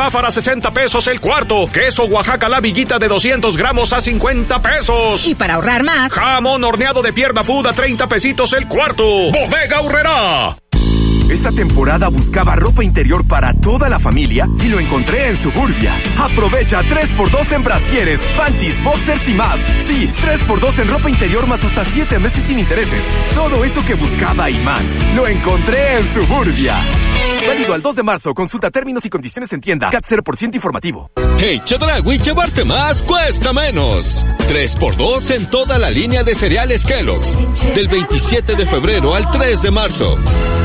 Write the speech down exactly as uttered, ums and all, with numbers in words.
alfafara sesenta pesos el cuarto. Queso Oaxaca la viguita de doscientos gramos a cincuenta pesos. Y para ahorrar más, jamón horneado de pierna food a treinta pesitos el cuarto. Bodega Aurrerá. Esta temporada buscaba ropa interior para toda la familia y lo encontré en Suburbia. Aprovecha tres por dos en brasieres, panties, boxers y más. Sí, tres por dos en ropa interior más hasta siete meses sin intereses. Todo eso que buscaba y más, lo encontré en Suburbia. Válido al dos de marzo. Consulta términos y condiciones en tienda. C A T cero por ciento informativo. Hey, Chedraui, llevarte más cuesta menos. tres por dos en toda la línea de cereales Kellogg's. Del veintisiete de febrero al tres de marzo.